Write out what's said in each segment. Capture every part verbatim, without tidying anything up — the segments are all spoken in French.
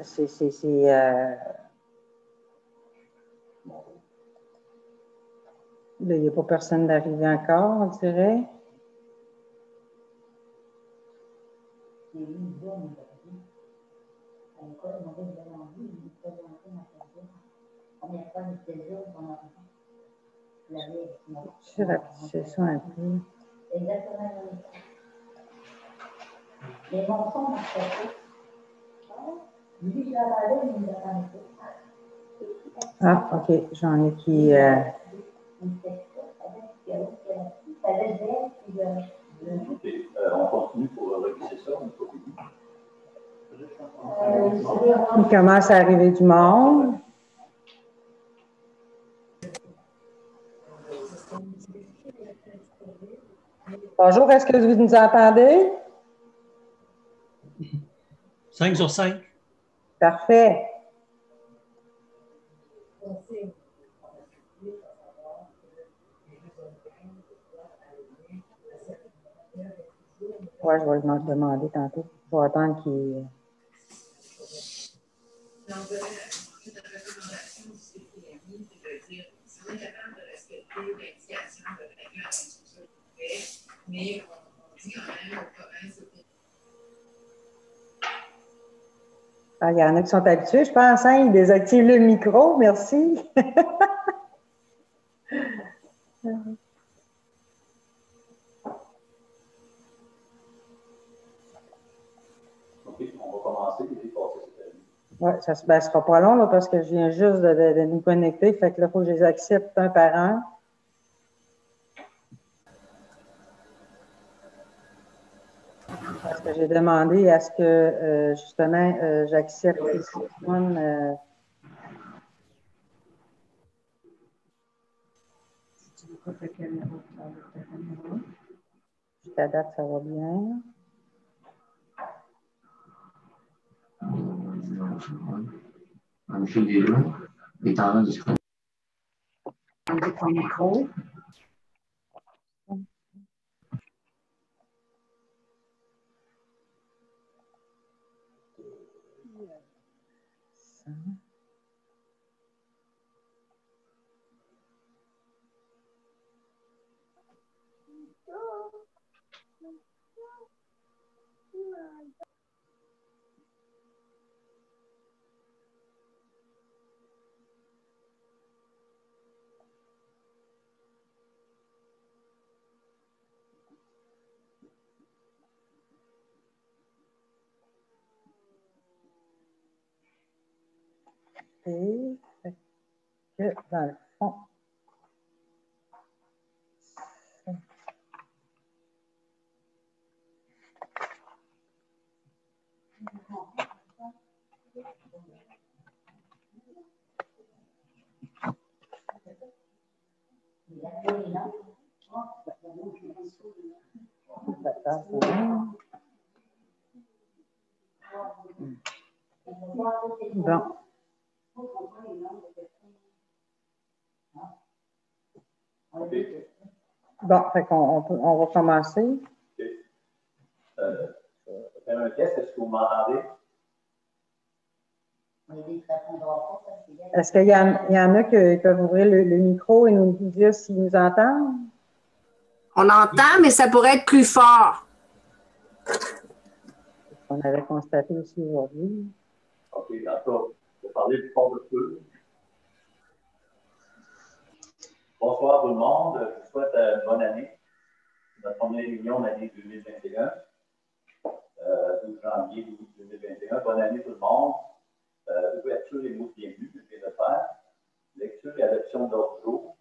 c'est... c'est, c'est euh... Là, il n'y a pas personne d'arrivé encore, on dirait. Je vais rapetisser ça un peu. Les mensonges marchaient pas. Lui, je l'avais, mais il ne l'attendait pas. Ah, OK. J'en ai qui... Euh... On continue pour revisser ça, on peut Il commence à arriver du monde. Bonjour, est-ce que vous nous entendez? cinq sur cinq. Parfait. Oui, je vais le demander tantôt. Je vais attendre qu'il... Ah, il y en a qui sont habitués, je pense, hein, ils désactivent le micro, merci. Oui, ça ne ben, sera pas long là, parce que je viens juste de, de, de nous connecter. Fait que là, il faut que je les accepte un par un. Parce que j'ai demandé à ce que, euh, justement, euh, j'accepte les personnes. Euh, Jusqu'à date, ça va bien. Michel Desjeux est en train de se connecter. Ton micro. Et que dans le fond, bon. Bon, fait qu'on on, on va commencer. OK. Euh, faire un test, est-ce que vous m'entendez? Est-ce qu'il y, y en a que peuvent ouvrir le, le micro et nous dire s'ils nous entendent? On entend, mais ça pourrait être plus fort. On avait constaté aussi aujourd'hui. OK, d'accord. Je vais parler du fond de feu. Bonsoir tout le monde. Je vous souhaite une bonne année. C'est notre première réunion de l'année deux mille vingt et un. Euh, douze janvier deux mille vingt et un. Bonne année tout le monde. Euh, ouverture et mots de bienvenue, que je viens de faire. Lecture et adoption d'ordre du jour.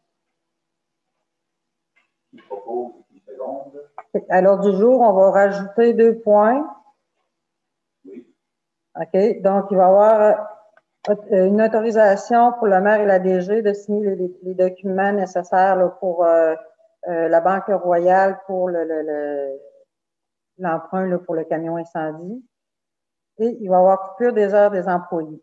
Qui propose et qui seconde. À l'ordre du jour, on va rajouter deux points. Oui. OK. Donc, il va y avoir une autorisation pour le maire et la D G de signer les, les documents nécessaires là, pour euh, euh, la Banque Royale pour le, le, le, l'emprunt là, pour le camion incendie. Et il va y avoir coupure des heures des employés.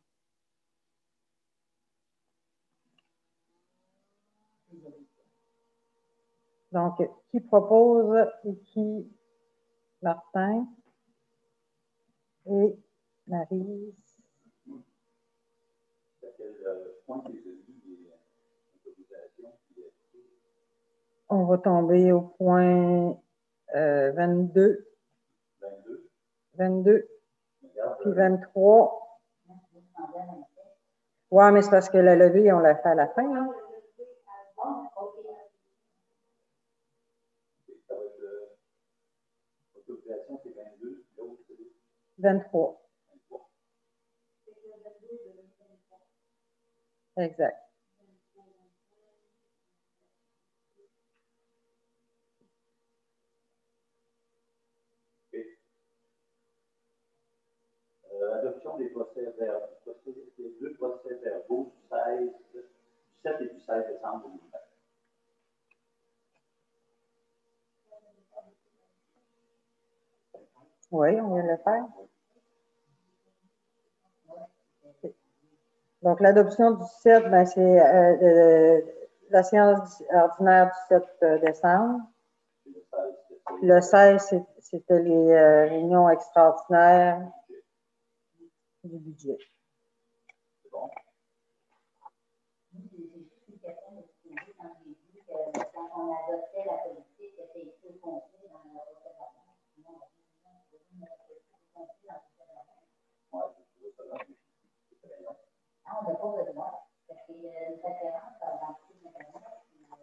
Donc, qui propose et qui? Martin et Maryse. À quel euh, point tu as vu les autorisations? On va tomber au point euh, vingt-deux. vingt-deux. vingt-deux. Regarde, Puis vingt-trois. Ouais, mais c'est parce que la levée, on l'a fait à la fin, hein? Ça va être euh, l'autorisation, c'est vingt-deux, l'autre, c'est vingt-trois. vingt-trois. Exact. Euh, Adoption des procès verbaux, des deux procès verbaux du seize, du sept et du seize décembre deux mille vingt. Oui, on vient de le faire. Donc, l'adoption du sept, ben, c'est euh, euh, la séance ordinaire du sept décembre. Le seize, c'était les euh, réunions extraordinaires du budget. C'est bon. Quand on adoptait la politique, c'était écrit au complet dans le procès verbal. Ah, on n'a pas besoin, parce qu'il y a une référence dans le site Internet.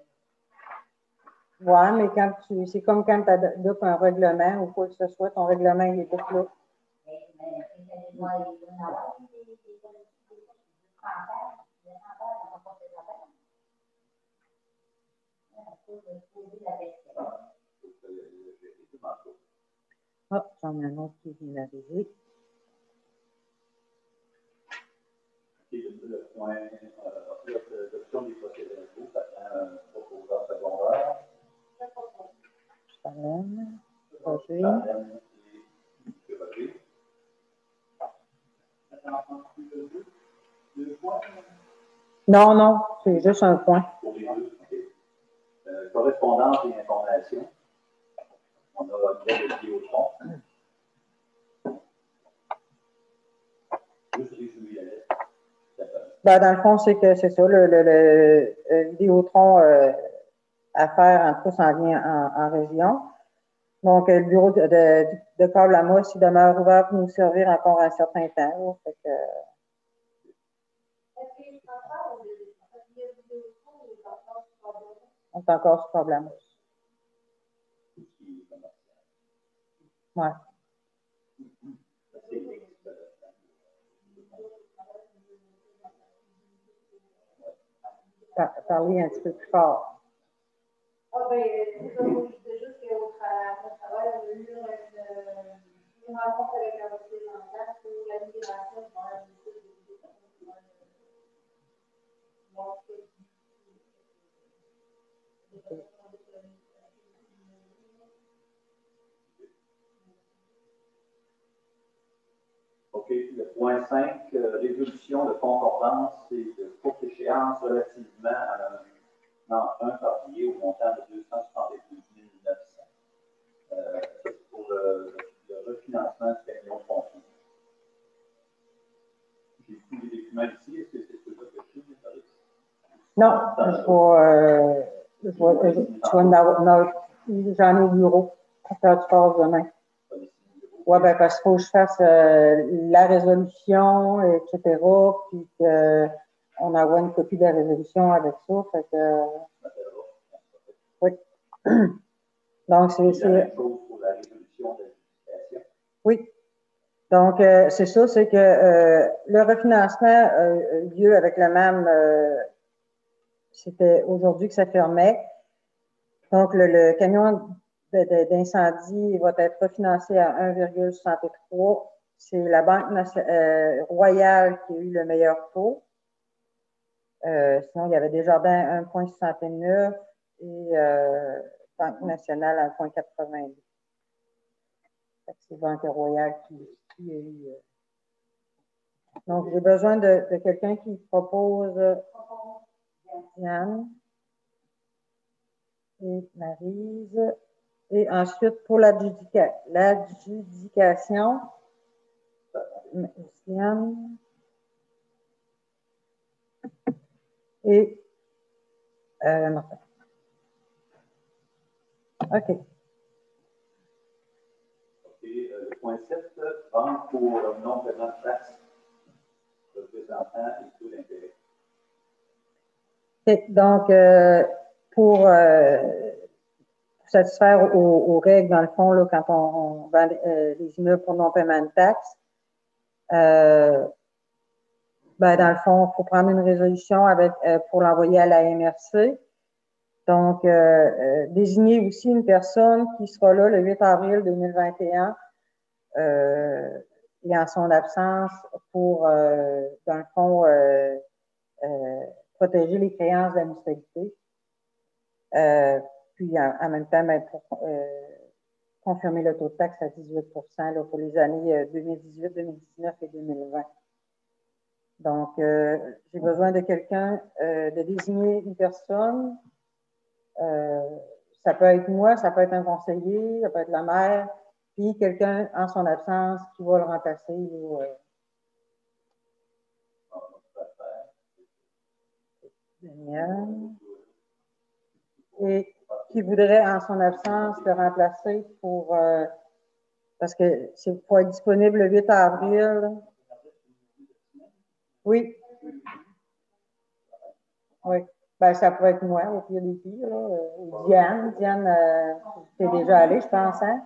Oui, mais quand tu, c'est comme quand tu adoptes un règlement ou quoi que ce soit, ton règlement, il est tout là. Mais, mais, moi, il y en a des des des transferts, des transferts dans le procès verbal. Ah, j'en ai un autre qui vient d'arriver. Le point, euh, l'adoption des procès verbaux, ça prend un proposeur secondaire. Charlène, Roger. Charlène et M. Roger. Non, non, c'est juste un point. Pour les deux, ok. Euh, correspondance et information. On a une lettre de Vidéotron. Juste résumer la lettre. Ben, dans le fond, c'est que c'est ça, le, le, le, le Vidéotron euh, à faire en plus en lien en, en région. Donc, le bureau de, de, de câble à mousse, il demeure ouvert pour nous servir encore un certain temps. Fait que, on est encore sur problème. Ouais. Par, parler un petit peu plus fort. Ah, ben, c'est juste qu'au travail, on a eu une, une rencontre avec un représentant pour la migration vers le site de OK. Le point cinq, euh, résolution de concordance et de courte échéance relativement à un emprunt particulier au montant de deux cent soixante-douze mille neuf cents. Euh, ça, c'est pour le, le refinancement du camion de pompier. J'ai tous les documents ici. Est-ce que c'est tout ça que je suis, Maurice? Non, je vois, euh, je vois, euh, je vois dans, dans, j'en ai au bureau. À faire du sport demain. Oui, ben, parce qu'il faut que je fasse euh, la résolution, et cetera. Puis qu'on envoie une copie de la résolution avec ça. Fait que, oui. Donc, c'est. C'est la même chose pour la résolution de l'adjudication. Oui. Donc, euh, c'est ça, c'est que euh, le refinancement a eu lieu avec le même. Euh, c'était aujourd'hui que ça fermait. Donc, le, le camion d'incendie va être refinancé à un virgule soixante-trois. C'est la Banque euh, Royale qui a eu le meilleur taux. Euh, sinon, il y avait Desjardins un virgule soixante-neuf et euh, Banque nationale un virgule quatre-vingt-deux. C'est Banque Royale qui, qui a eu. Euh... Donc, j'ai besoin de, de quelqu'un qui propose Diane et Maryse. Et ensuite, pour l'adjudication, Diane, Et euh, Martin. OK. OK. Euh, le point sept, banque pour non-paiement de taxes, représentant et taux d'intérêt. OK. Donc, euh, pour, euh, pour satisfaire aux, aux règles, dans le fond, là, quand on, on vend euh, les immeubles pour non-paiement de taxes, euh, ben, dans le fond, il faut prendre une résolution avec, euh, pour l'envoyer à la M R C. Donc, euh, euh, désigner aussi une personne qui sera là le huit avril deux mille vingt et un euh, et en son absence pour, euh, dans le fond, euh, euh, protéger les créances de la municipalité. Euh, puis, en, en même temps, ben, pour euh, confirmer le taux de taxe à dix-huit pour cent là, pour les années deux mille dix-huit, deux mille dix-neuf et deux mille vingt. Donc, euh, j'ai besoin de quelqu'un, euh, de désigner une personne. Euh, ça peut être moi, ça peut être un conseiller, ça peut être la maire, puis quelqu'un en son absence qui va le remplacer. Ou, euh, Daniel. Et qui voudrait en son absence le remplacer pour, euh, parce que c'est pour être disponible le huit avril. Oui. Oui. Ben, ça pourrait être moi, au pire des pires, là, ou Diane. Diane, euh, tu es déjà allée, je pense, hein?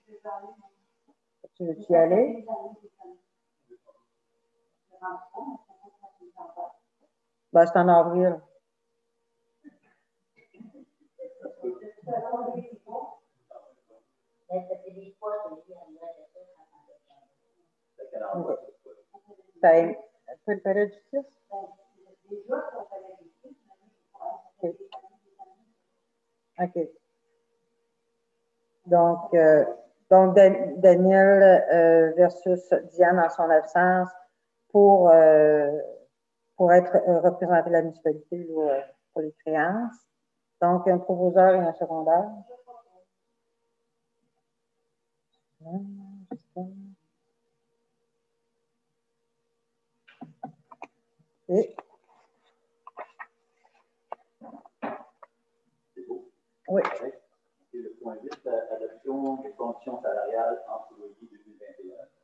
Tu veux-tu y aller? Ben, c'est en avril. Okay. Ça un peu le palais de justice? OK. OK. Donc, euh, donc Daniel euh, versus Diane en son absence pour, euh, pour être euh, représenté la municipalité là, pour les créances. Donc, un proposeur et un secondaire. Et oui. Et le point huit, adoption des conditions salariales employées deux mille vingt et un.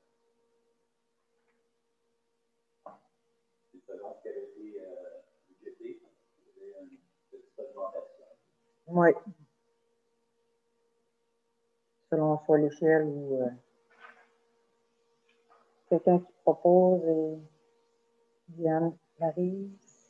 C'est selon ce qui avait été euh, budgété. Vous avez une petite augmentation. Oui. Selon soit l'échelle ou euh, quelqu'un qui propose et Diane Marie.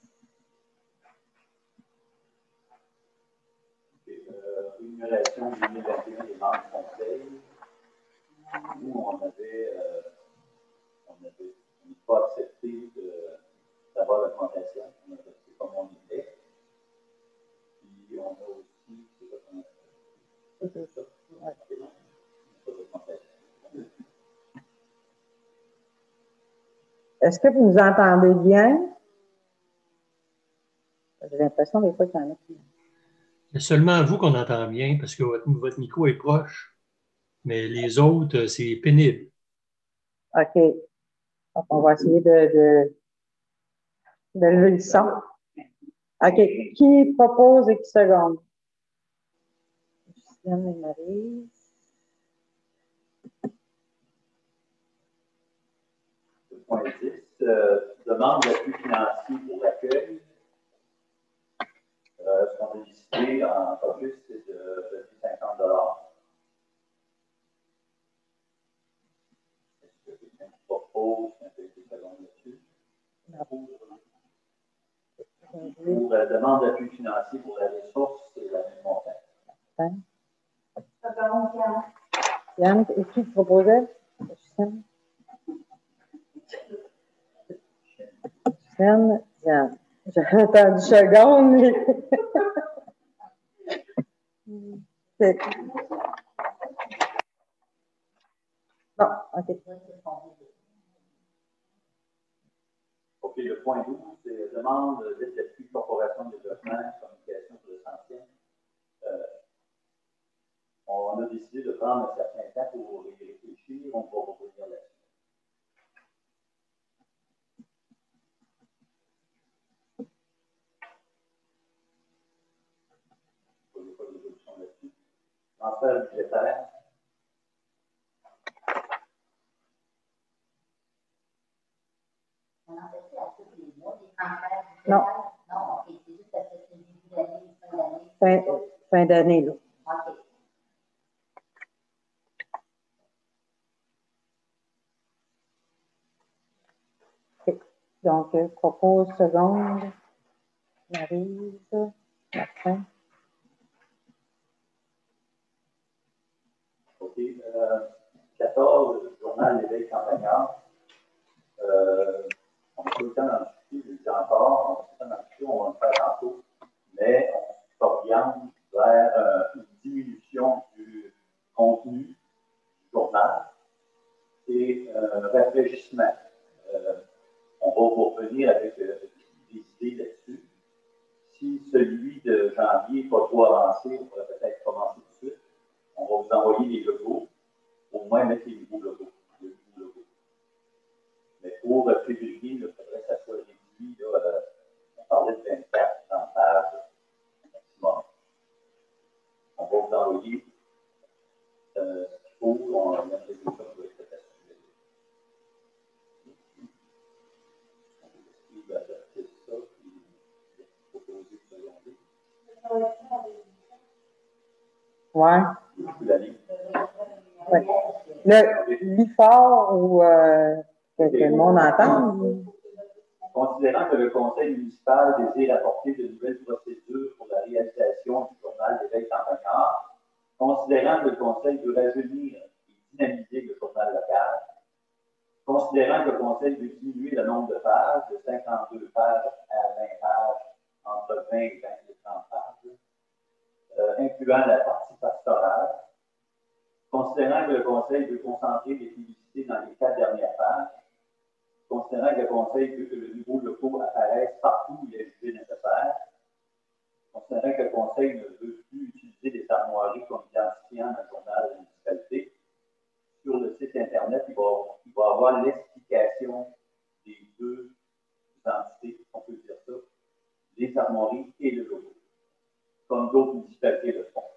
Euh, rémunération deux mille vingt et un des membres du conseil. Nous, on avait, euh, on avait on n'a pas accepté d'avoir l'augmentation. On a resté comme on était. Puis on a aussi, c'est pas comment ça. C'est ça. Ouais. Pas d'augmentation. Est-ce que vous nous entendez bien? J'ai l'impression des fois qu'il y en a qui. C'est seulement vous qu'on entend bien parce que votre, votre micro est proche, mais les autres, c'est pénible. OK. Donc, on va essayer de, de, de lever le son. OK. Qui propose et qui seconde? Justine et Marie. Point dix, euh, demande d'appui financier pour l'accueil. Euh, ce qu'on a listé en focus, c'est de, de cinquante dollars. Est-ce que quelqu'un qui propose un peu de secondes là-dessus? Pour euh, demande d'appui financier pour la ressource, c'est la même montant. Hein? Yann, et qui proposait? Justine. Justine, Yann. J'ai entendu seconde, mais. C'est. Bon, OK. OK, le point douze, c'est demande d'aide d'appui corporation de développement, communication sur l'essentiel. Euh, on a décidé de prendre un certain temps pour y réfléchir. On va revenir là-dessus. transfert budgétaire. On en fait à tous les mois, des transferts budgétaires? Non. Non, ok, c'est juste parce que c'est le début d'année, fin d'année. Fin, fin d'année, là. Ok. Donc, je propose seconde. Maryse, Martin. OK. Euh, quatorze, le journal L'éveil campagnard. Euh, on a tout le temps dans le discuter, je le dis encore, on a tout le temps dans le discuter, on va le faire tantôt, mais on s'oriente vers euh, une diminution du contenu du journal et euh, un rafraîchissement. Euh, on va vous revenir avec euh, des idées là-dessus. Si celui de janvier n'est pas trop avancé, on pourrait peut-être commencer tout de suite. On va vous envoyer les logos, au moins mettre les nouveaux logos. Les nouveaux logos. Mais pour euh, février, il faudrait que ça soit réduit. Là, euh, on parlait de vingt-quatre, trente pages maximum. On va vous envoyer euh, ce qu'il faut. On va mettre les logos comme vous êtes à ce sujet. Il va adapter ça, puis proposer de secondaire. Ouais. Ouais. Le l'I F A R ou euh, que, que le monde entend? Considérant que le conseil municipal désire apporter de nouvelles procédures pour la réalisation du journal L'éveil campagnard, considérant que le conseil veut rajeunir et dynamiser le journal local, considérant que le conseil veut diminuer le nombre de pages de cinquante-deux pages à vingt pages, entre vingt et vingt et trente pages, euh, incluant la partie pastorale, considérant que le conseil veut concentrer les publicités dans les quatre dernières pages, considérant que le conseil veut que le nouveau logo apparaisse partout où il est jugé nécessaire, considérant que le conseil ne veut plus utiliser des armoiries comme identifiant dans le journal de la municipalité, sur le site Internet, il va, il va avoir l'explication des deux entités, on peut dire ça, les armoiries et le logo, comme d'autres municipalités le font.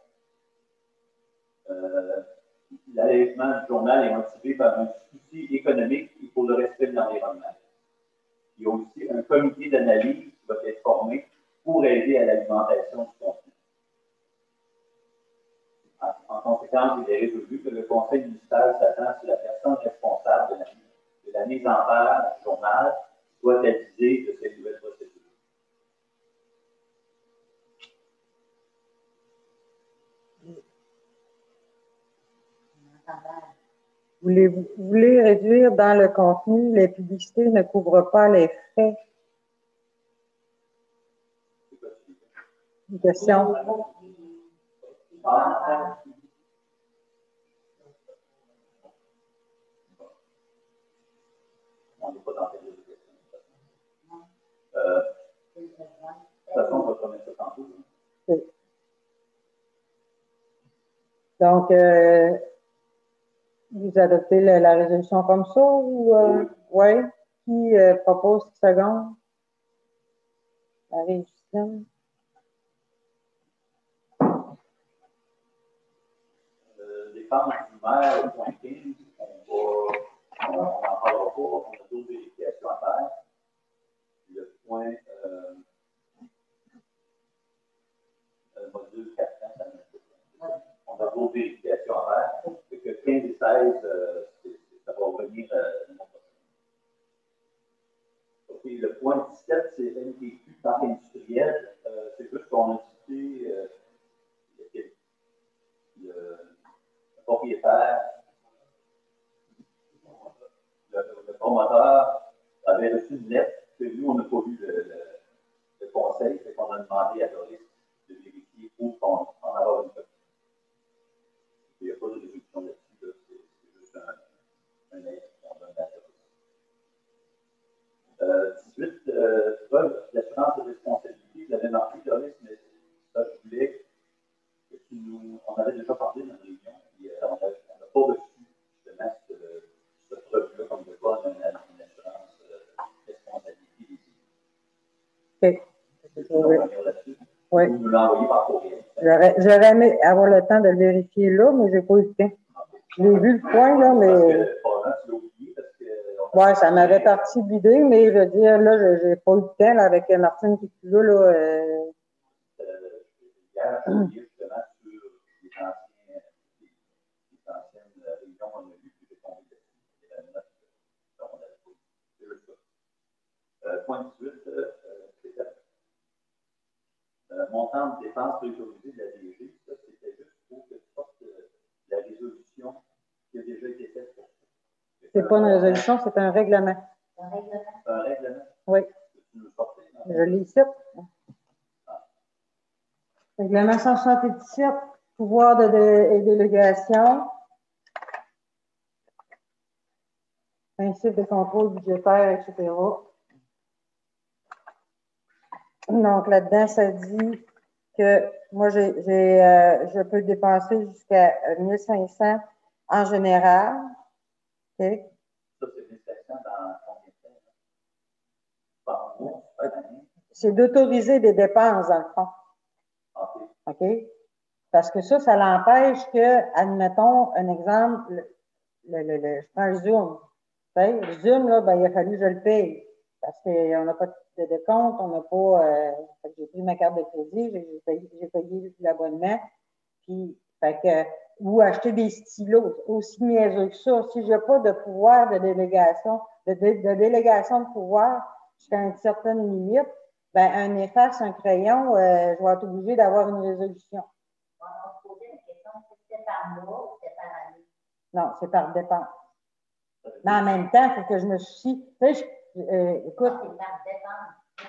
Euh, L'allègement du journal est motivé par un souci économique et pour le respect de l'environnement. Il y a aussi un comité d'analyse qui va être formé pour aider à l'alimentation du contenu. En, en conséquence, il est résolu que le conseil municipal s'attend sur la personne responsable de la, de la mise en page du journal soit avisée de ces nouvelles procédures. Voulez, vous voulez réduire dans le contenu, les publicités ne couvrent pas les frais. Une question. Ah, on n'est pas dans cette question. Euh, de toute façon, on va remettre ça tantôt. Oui. Donc, euh, vous adoptez la, la résolution comme ça ou euh, oui? Ouais. Qui euh, propose seconde? Marie-Justine. Euh, dépenses primaires, au point quinze, on va, on n'en parlera pas, on a d'autres vérifications à faire. Le point euh, euh, module quatre ans, ça me fait. On a d'autres vérifications à faire. Fait que quinze et seize, euh, ça va revenir euh, le mois prochain. OK, le point dix-sept, c'est N T Q parc industriel. Euh, c'est juste qu'on a cité euh, le, le, le propriétaire, le, le promoteur avait reçu une lettre que nous, on n'a pas vu le, le, le conseil, fait qu'on a demandé à Doris de vérifier où on en avoir une copie. Il n'y a pas de résolution là-dessus, là. C'est juste un, un aide qu'on donne à Doris. Euh, dix-huit, euh, l'assurance de responsabilité, vous avez marqué, Doris, mais ça, je voulais que tu nous. On avait déjà parlé dans une réunion, puis euh, on n'a pas reçu justement ce, ce preuve-là comme de quoi on a une, une assurance euh, responsabilité. OK. Tu peux nous revenir là-dessus? Oui. Vous nous l'envoyez par courriel. J'aurais j'aurais aimé avoir le temps de le vérifier là, mais j'ai pas eu le temps. Je l'ai vu le point, là, mais. Parce que, probablement, tu l'as oublié parce que. Ouais, ça m'avait parti de l'idée, mais je veux dire, là, je n'ai pas eu le temps, là, avec Martine qui est plus là, là. Euh... Euh, hier, j'ai oublié justement sur les anciens, les, les anciennes réunions qu'on a eues, puis j'ai tombé dessus. C'est la note qu'on a fait. C'est juste ça. Euh, point dix-huit, euh, c'est ça. Euh, montant de dépenses autorisées de la D G, ça, c'était juste pour que tu sortes euh, la résolution qui a déjà été faite pour ça. C'est pas une résolution, c'est un règlement. Un règlement. Un règlement? Oui. Tu nous sortais, je l'ai ici. Ah. Règlement cent soixante-dix-sept, pouvoir de dé et délégation. Principe de contrôle budgétaire, et cetera. Donc, là-dedans, ça dit que moi, j'ai, euh, je peux dépenser jusqu'à mille cinq cents en général. Okay. Ça, c'est mille cinq cents dans combien de temps? Par mois, par année? C'est d'autoriser des dépenses, dans le fond. OK. OK? Parce que ça, ça l'empêche que, admettons, un exemple, le, le, le, le, je prends le Zoom. Le Zoom, là, ben, il a fallu que je le paye. Parce qu'on n'a pas de décompte, on n'a pas. Euh, j'ai pris ma carte de crédit, j'ai payé, j'ai payé l'abonnement. Puis, fait que, ou acheter des stylos, aussi niaiseux que ça. Si je n'ai pas de pouvoir de délégation, de, de, de délégation de pouvoir jusqu'à une certaine limite, ben, un efface, un crayon, euh, je vais être obligée d'avoir une résolution. On va se poser une question, c'est par mois ou c'est par année? Non, c'est par dépense. Mais en même temps, il faut que je me soucie. Tu sais, je, euh, écoute. Non, c'est par dépense.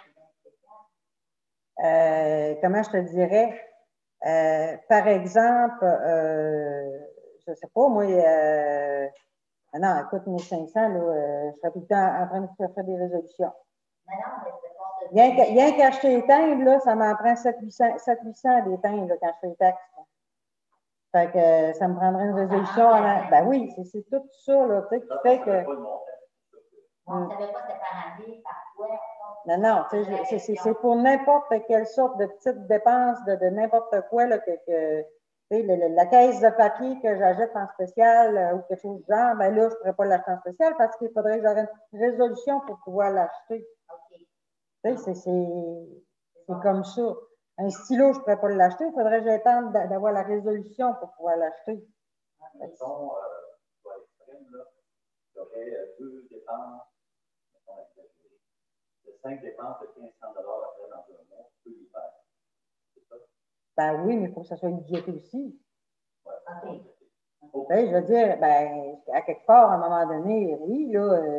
Euh, comment je te dirais? Euh, par exemple, euh, je ne sais pas, moi, euh, non, écoute, mille cinq cents, là, euh, je serais tout le temps en train de faire des résolutions. Mais non, mais c'est pas Rien qu'acheter les timbres, là, ça m'en prend sept huit cents des timbres là, quand je fais les taxes. Là. Fait que euh, ça me prendrait une résolution. À, ben oui, c'est tout ça, là, tu sais, qui fait que. On ne savait pas c'était par année, par quoi. Non, non, tu sais, c'est pour n'importe quelle sorte de petite dépense de, de n'importe quoi, là, que, que tu sais, la, la caisse de papier que j'achète en spécial euh, ou quelque chose du genre, ben là, je ne pourrais pas l'acheter en spécial parce qu'il faudrait que j'aurais une résolution pour pouvoir l'acheter. Okay. Tu sais, c'est comme ça. Un stylo, je ne pourrais pas l'acheter, il faudrait que j'attende d'avoir la résolution pour pouvoir l'acheter. Mettons, euh, pour l'extrême, là, j'aurais deux dépenses, mettons, exagérées. De cinq dépenses de quinze cents dollars après dans un mois, tu peux les faire. C'est ça? Ben oui, mais il faut que ça soit budgété aussi. Oui. Okay. Okay. Je veux dire, ben, à quelque part, à un moment donné, oui, là, euh,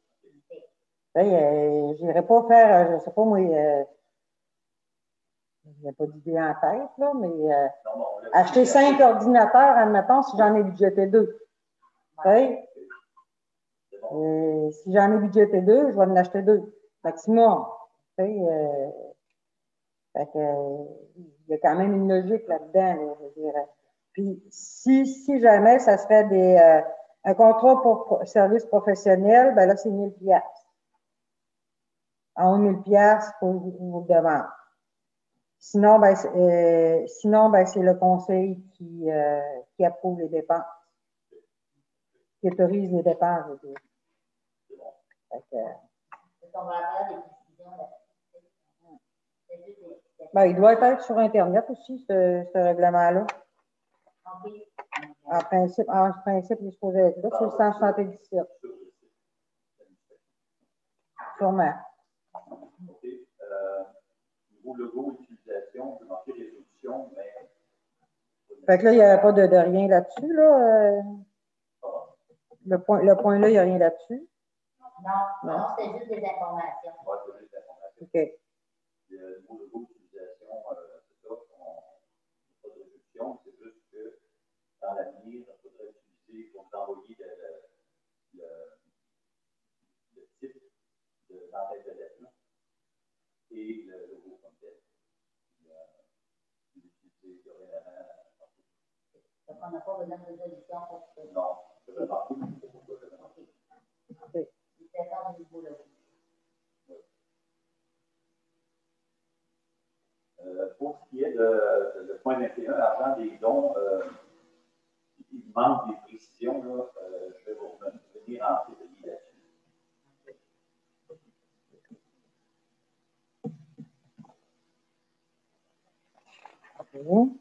euh, je n'irais pas faire, je ne sais pas, moi, euh, il n'y a pas d'idée en tête, là, mais euh, non, non, acheter cinq ordinateurs, admettons, si j'en ai budgété deux. Ouais. Euh, si j'en ai budgété deux, je vais en acheter deux, maximum. Euh, fait que, euh, il y a quand même une logique là-dedans, là, je dirais. Puis, si, si jamais ça serait des, euh, un contrat pour service professionnel, ben là, c'est mille piastres. En haut de mille piastres, il faut vous le demander. Sinon, ben, euh, sinon, ben, c'est le conseil qui, euh, qui approuve les dépenses, qui autorise les dépenses. Je veux dire. Fait que, on va avoir des décisions là-dessus. Ben, il doit être sur Internet aussi, ce, ce règlement-là. Okay. En principe, en principe, il est supposé être là, c'est le cent soixante-dix-sept. Sûrement. OK. Euh, niveau logo, utilisation, on peut marquer résolution, mais. Fait que là, il n'y a pas de, de rien là-dessus, là. Euh, le point, le point là, il n'y a rien là-dessus. Non, non, non c'est juste des informations. Oui, c'est juste des informations. OK. Le niveau logo, utilisation, euh, c'est ça, on n'a pas de résolution, c'est juste que dans l'avenir, il faudrait utiliser pour vous envoyer le, le, le, le type de l'entête de lettre et le logo comme tel. L'utiliser dorénavant. Donc, on n'a pas besoin de résolution pour ça. Non, je vais marquer, c'est pourquoi je vais marquer. OK. L'utilisation du niveau logo. Euh, pour pour ce qui est de, de point vingt et un, l'argent des dons, euh, il manque des précisions. Là, euh, je vais vous revenir en février là-dessus. Okay.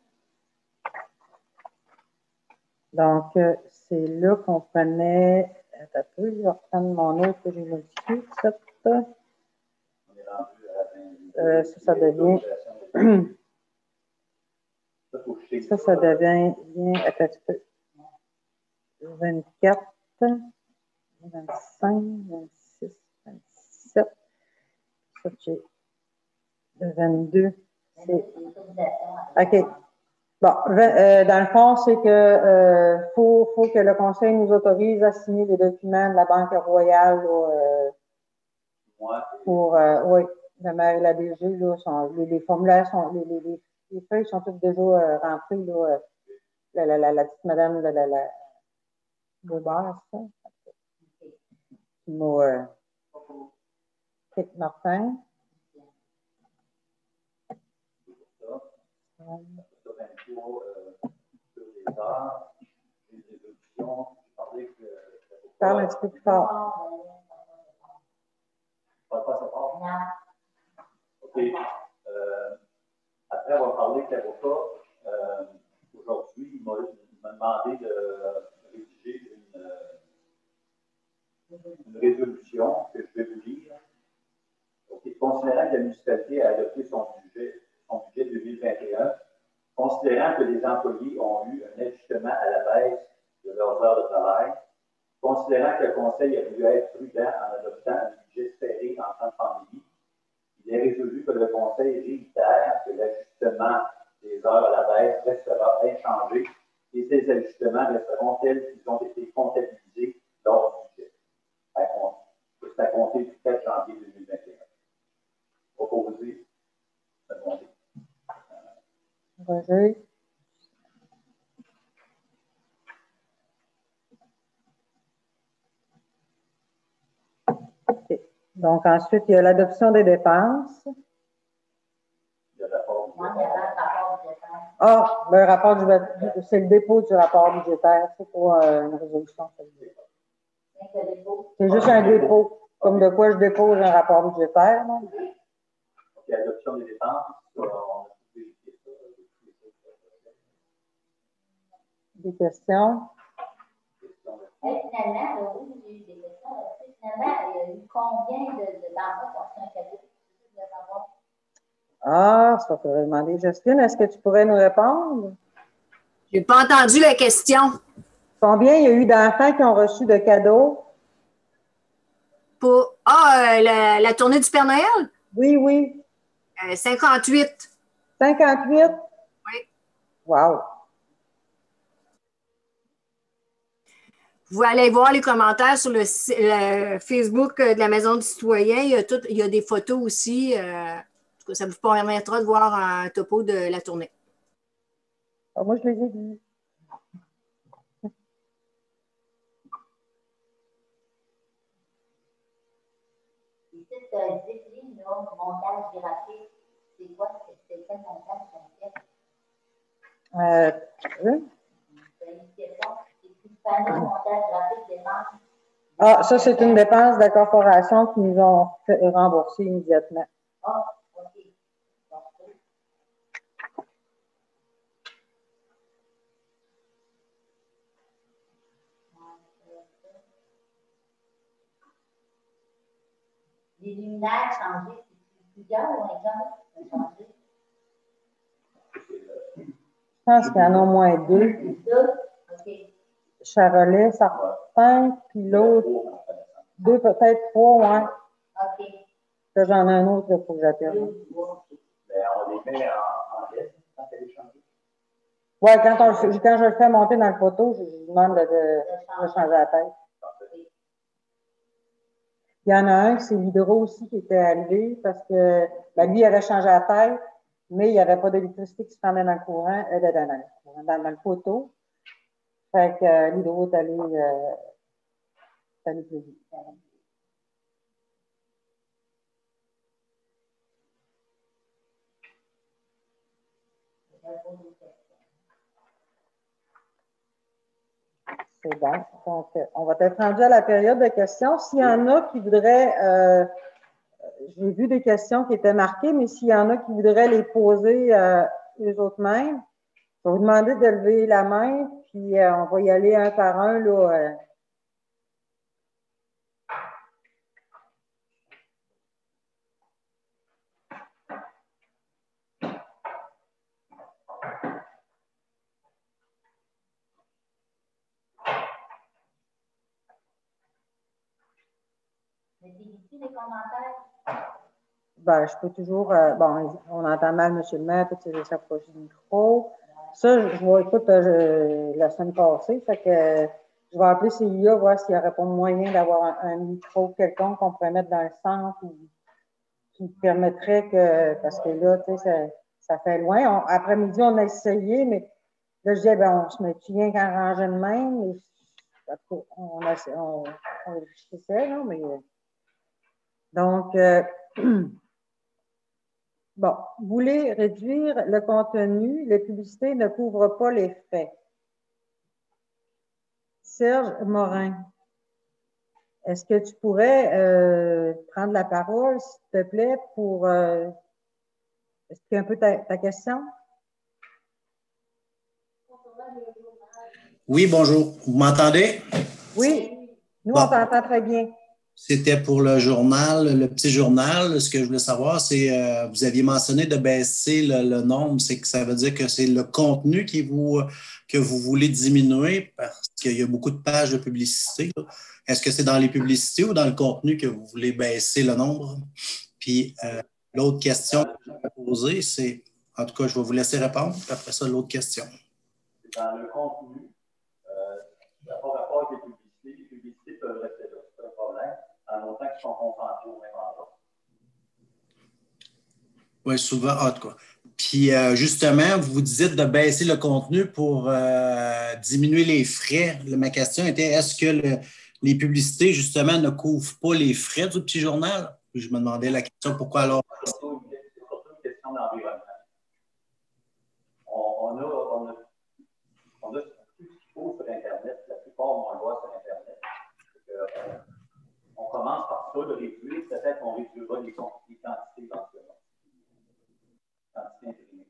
Donc, euh, c'est là qu'on prenait. Attends un peu, je vais reprendre mon autre que j'ai modifié. Ça, On est rendu à la euh, ça, ça devient. Ça, ça devient bien. Attends un petit peu. vingt-quatre, vingt-cinq, vingt-six, vingt-sept. Ça, j'ai vingt-deux. OK. Bon, euh, dans le fond, c'est que euh, faut, faut que le Conseil nous autorise à signer les documents de la Banque royale là, euh, pour, euh, oui, le maire et la D G, là, sont, les, les formulaires sont, les, les, les feuilles sont toutes déjà euh, rentrées, là, euh, la, la, la, la petite madame, la, la, la, Gobert, ça, qui m'a, euh, Kate Martin. Parle un petit peu plus fort. Parle pas ça fort? OK. Euh, après avoir parlé avec l'avocat, euh, aujourd'hui, il m'a demandé de rédiger une, une résolution que je vais vous lire. Okay. Considérant que la municipalité a adopté son budget, son budget deux mille vingt et un, considérant que les employés ont eu un ajustement à la baisse de leurs heures de travail, considérant que le Conseil a voulu être prudent en adoptant un budget serré en temps de pandémie, il est résolu que le Conseil réitère que l'ajustement des heures à la baisse restera inchangé et ces ajustements resteront tels qu'ils ont été comptabilisés lors du budget. C'est à compter du quatre janvier deux mille vingt et un. Proposé, c'est à compter. Roger. Okay. Donc, ensuite, il y a l'adoption des dépenses. Il y a le rapport. Ah, le rapport budgétaire, c'est le dépôt du rapport budgétaire, c'est pas euh, une résolution. C'est juste un dépôt. Comme de quoi je dépose un rapport budgétaire. Non? OK, l'adoption des dépenses, on a vérifié ça. Des questions? Hey, finalement, oui, j'ai eu des questions. Finalement, il y a eu combien d'enfants qui ont reçu un cadeau? Je veux savoir. Ah, ça faudrait demander. Justine, est-ce que tu pourrais nous répondre? Je n'ai pas entendu la question. Combien il y a eu d'enfants qui ont reçu de cadeaux? Pour ah, euh, la, la tournée du Père Noël? Oui, oui. Euh, cinquante-huit. cinquante-huit? Oui. Wow. Vous pouvez aller voir les commentaires sur le, le Facebook de la Maison du Citoyen. Il y a, tout, il y a des photos aussi. Euh, ça vous permettra de voir un topo de la tournée. Ah, moi, je les ai vus. Ici, tu as décliné le montage graphique. C'est quoi? C'est quel montage graphique? Euh, oui. C'est une question. C'est panneau montage graphique dépense. Ah, ça, c'est une dépense de la corporation qui nous ont fait rembourser immédiatement. Ah, OK. Les luminaires changés, c'est plusieurs ou un genre changé? Je pense qu'il y en a au moins deux. Deux? OK. Charolais, certain, puis l'autre, deux, peut-être trois, ouais. OK. Là, j'en ai un autre, il faut que j'appelle. Mais on les met en, en liste quand elle est changée. Oui, quand, on, quand je le fais monter dans le photo, je, je demande de, de, de changer la tête. Il y en a un, c'est l'hydro aussi qui était arrivé parce que ben, lui, il avait changé la tête, mais il n'y avait pas d'électricité qui se rendait dans le courant, euh, dans, dans, dans, dans le poteau. Fait que euh, l'hydro est allé, euh, est allé plus vite. pose des questions. C'est bon. Donc, on va être rendu à la période de questions. S'il y en a qui voudraient, euh, j'ai vu des questions qui étaient marquées, mais s'il y en a qui voudraient les poser euh, eux autres mêmes, je vais vous demander de lever la main, puis euh, on va y aller un par un, là. Euh. Mettez ici les commentaires. Ben, je peux toujours, euh, bon, on entend mal M. le maire, puis tu sais, s'approcher du micro. Ça, je vois, écoute, euh, la semaine passée, fait que euh, je vais appeler C I A, voir s'il n'y aurait pas moyen d'avoir un, un micro quelconque qu'on pourrait mettre dans le centre ou qui permettrait que, parce que là, tu sais, ça, ça fait loin. On, après-midi, on a essayé, mais là, je disais, ben, on se met rien qu'à ranger de même. Mais, on, on, on, on réfléchissait, là, mais. Donc, euh, bon, vous voulez réduire le contenu, les publicités ne couvrent pas les frais. Serge Morin, est-ce que tu pourrais euh, prendre la parole, s'il te plaît, pour euh, expliquer un peu ta, ta question? Oui, bonjour. Vous m'entendez? Oui, nous, bon. On t'entend très bien. C'était pour le journal, le petit journal. Ce que je voulais savoir, c'est, euh, vous aviez mentionné de baisser le, le nombre. C'est que ça veut dire que c'est le contenu qui vous, que vous voulez diminuer parce qu'il y a beaucoup de pages de publicité. Est-ce que c'est dans les publicités ou dans le contenu que vous voulez baisser le nombre? Puis, euh, l'autre question que je vais poser, c'est, en tout cas, je vais vous laisser répondre. Puis après ça, l'autre question. C'est dans le contenu. Euh, ça n'a pas rapport avec les publicités. Les publicités peuvent rester là, c'est pas un problème, en autant qu'ils sont concentrés au même endroit. Oui, souvent, en tout cas. Puis, euh, justement, vous dites de baisser le contenu pour euh, diminuer les frais. Ma question était, est-ce que le, les publicités, justement, ne couvrent pas les frais du petit journal? Puis je me demandais la question, pourquoi alors? C'est surtout une, c'est surtout une question d'environnement. On, on, a, on, a, on a tout ce qu'il faut sur Internet. La plupart, on le voit sur Internet. Que, on, on commence par ça, de réduire. Peut-être qu'on réduira les, les quantités dans ce moment. Quantités imprimées.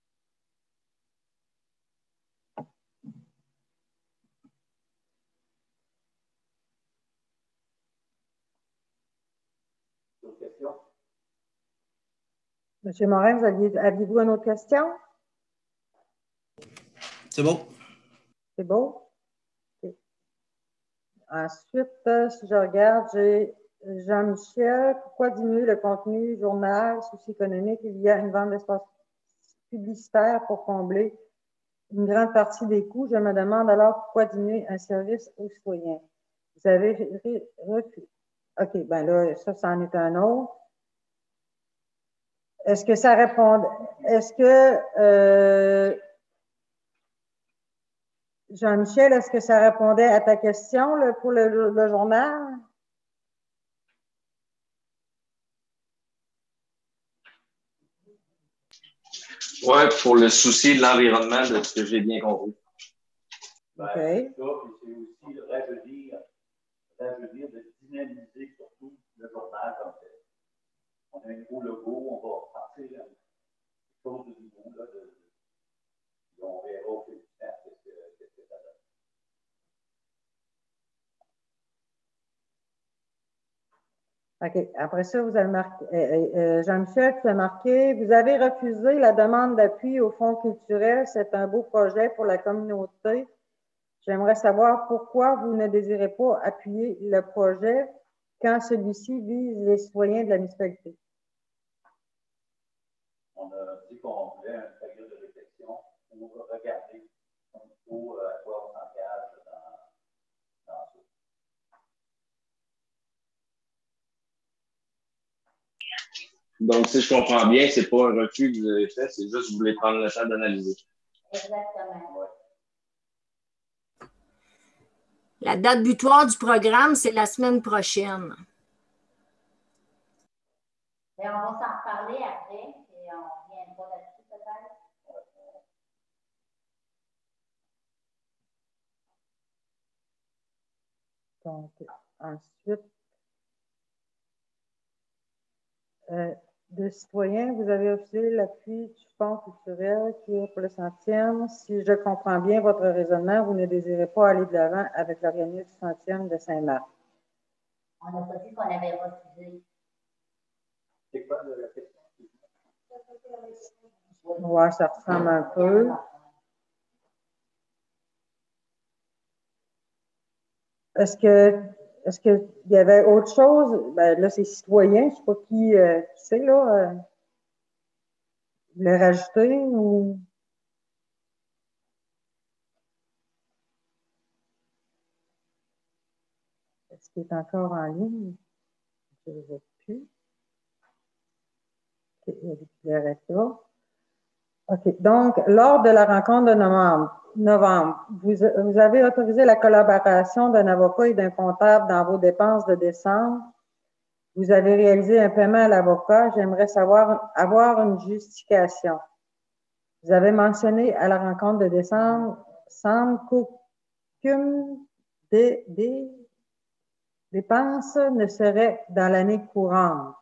D'autres questions? M. Morin, vous aviez, aviez-vous une autre question? C'est bon. C'est beau? Okay. Ensuite, si je regarde, j'ai Jean-Michel. Pourquoi diminuer le contenu journal, souci économique? Il y a une vente d'espace publicitaire pour combler une grande partie des coûts. Je me demande alors pourquoi diminuer un service aux citoyens. Vous avez refusé. OK, bien là, ça, c'en est un autre. Est-ce que ça répond? Est-ce que, euh, Jean-Michel, est-ce que ça répondait à ta question là, pour le, le journal? Oui, pour le souci de l'environnement, de ce que j'ai bien compris. Ben, okay. C'est ça, puis c'est aussi de rajeunir, rajeunir, de dynamiser surtout le journal comme tel. On a un nouveau logo, on va partir quelque chose de nouveau, là, de, et on verra au fil du temps qu'est-ce que, qu'est-ce que ça donne. OK. Après ça, vous avez marqué, euh, euh, Jean-Michel, tu as marqué, vous avez refusé la demande d'appui au Fonds culturel. C'est un beau projet pour la communauté. J'aimerais savoir pourquoi vous ne désirez pas appuyer le projet quand celui-ci vise les citoyens de la municipalité. On a dit qu'on voulait une période de réflexion pour regarder un peu à quoi on s'engage dans, dans ça. Donc, si je comprends bien, c'est pas un refus que vous avez fait, c'est juste que vous voulez prendre le temps d'analyser. Exactement. Ouais. La date butoir du programme, c'est la semaine prochaine. Et on va s'en reparler après et on reviendra là-dessus peut-être. Donc, ensuite, euh, de citoyens, vous avez offert l'appui du Fonds culturel qui est pour le centième. Si je comprends bien votre raisonnement, vous ne désirez pas aller de l'avant avec l'organisme du centième de Saint-Marc. On n'a pas dit qu'on avait refusé. C'est quoi la question? Oui, ça ressemble un peu. Est-ce que est-ce qu'il y avait autre chose? Ben, là, c'est citoyen, je ne sais pas qui, euh, qui c'est, là. Euh, vous voulez rajouter ou. Est-ce qu'il est encore en ligne? Je ne le vois plus. Okay, il arrête là. OK. Donc, lors de la rencontre de novembre, novembre vous, vous avez autorisé la collaboration d'un avocat et d'un comptable dans vos dépenses de décembre. Vous avez réalisé un paiement à l'avocat. J'aimerais savoir, avoir une justification. Vous avez mentionné à la rencontre de décembre, semble qu'aucune des, des dépenses ne serait dans l'année courante.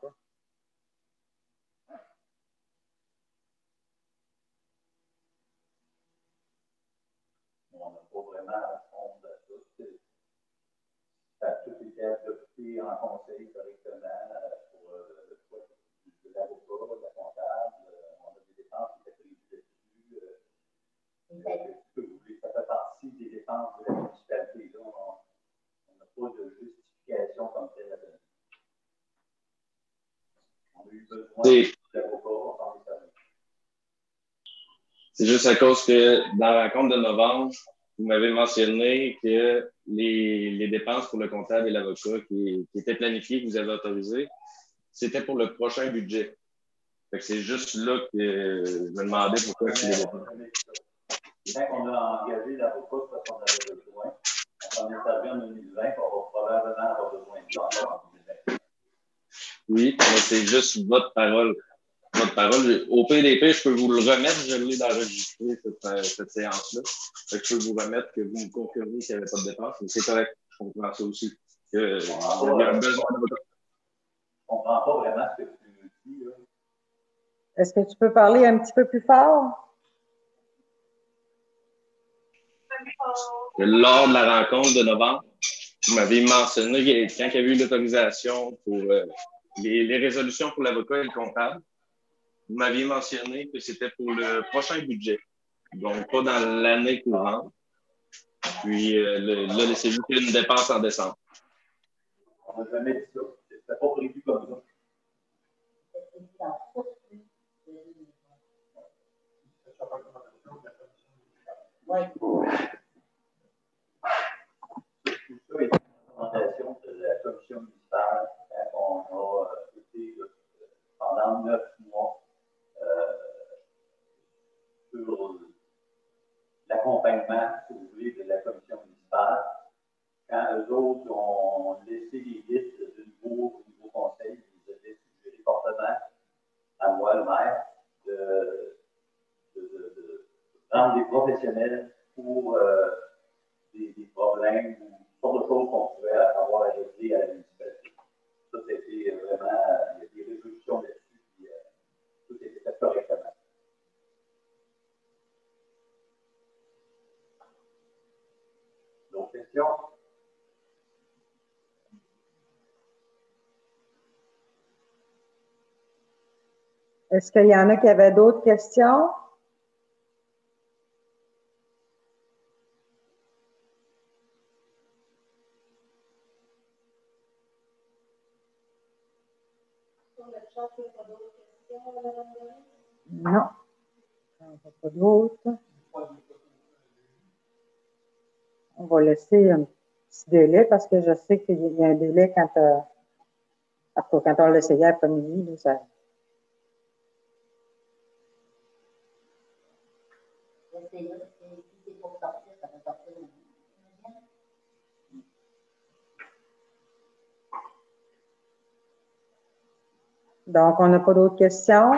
On n'a pas vraiment à répondre à ça. Ça a tout été adopté en conseil correctement pour euh, le choix de l'avocat, de la comptable. On a des dépenses qui étaient prévues dessus. Euh, ça fait partie des dépenses de la municipalité. Là, on n'a pas de justification comme telle à donner. On a eu besoin de l'avocat, on s'en est servi. C'est juste à cause que dans la rencontre de novembre, vous m'avez mentionné que les, les dépenses pour le comptable et l'avocat qui, qui étaient planifiées, que vous avez autorisées, c'était pour le prochain budget. Fait que c'est juste là que je me demandais pourquoi je les dépenses. Quand on a engagé l'avocat, c'est parce qu'on avait besoin. On s'en est servi en deux mille vingt, on va probablement avoir besoin de ça encore en deux mille vingt. Oui, mais c'est juste votre parole. Votre parole. Au P D P, je peux vous le remettre. Je l'ai d'enregistrer cette, cette séance-là. Fait que je peux vous remettre que vous me confirmez qu'il n'y avait pas de dépense. Mais c'est correct. Je comprends ça aussi. Que, il y a un besoin d'avocat. On ne comprend pas vraiment ce que tu dis. Là. Est-ce que tu peux parler un petit peu plus fort? Que lors de la rencontre de novembre, vous m'avez mentionné que quand il y avait eu l'autorisation pour euh, les, les résolutions pour l'avocat et le comptable, vous m'aviez mentionné que c'était pour le prochain budget, donc pas dans l'année courante. Puis euh, le, là, c'est juste une dépense en décembre. On n'a jamais dit ça. C'était pas prévu comme ça. Oui. Tout ça est une recommandation de la commission municipale quand on a été pendant neuf mois euh, sur l'accompagnement, si vous voulez, de la commission municipale. Quand eux autres ont laissé les listes du nouveau, du nouveau conseil, ils avaient suggéré fortement à moi, le maire, de, de, de, de prendre des professionnels pour euh, des, des problèmes ou toutes sortes de choses qu'on pouvait avoir à régler à la municipalité. Ça, c'était vraiment, il y a des résolutions là-dessus, puis euh, tout était fait correctement. D'autres questions? Est-ce qu'il y en a qui avaient d'autres questions? Non. Pas d'autres. On va laisser un petit délai parce que je sais qu'il y a un délai quand, euh, quand on l'essayait après-midi. Ça... Donc, on n'a pas d'autres questions?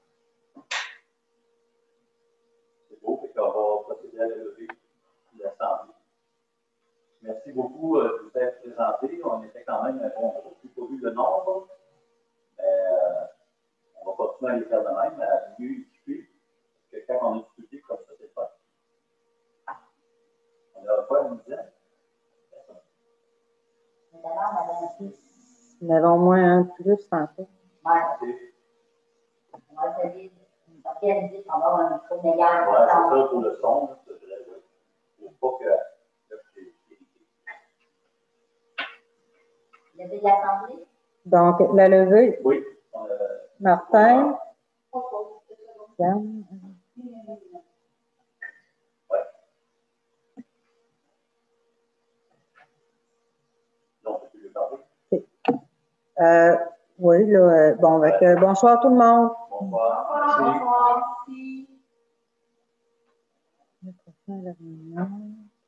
C'est beau, et qu'on va procéder à la levée de l'Assemblée. Merci beaucoup de vous être présenté. continuer à les faire de même, à mieux équiper. Parce que quand on est public comme ça, c'est pas. On n'aura pas une dizaine. Mais d'abord, on avait un plus. Nous en avons moins un de plus, en fait. Ouais. On va essayer d'organiser pour avoir un micro meilleur. Ouais, c'est ça pour le son. Il ne faut pas que. Levée de l'Assemblée? Donc, la levée. Oui. Martin. Yann. Ouais. Donc, tu veux parler? Okay. Euh, oui, là, euh, bon, avec, euh, bonsoir tout le monde. Bonsoir. Bonsoir. La réunion.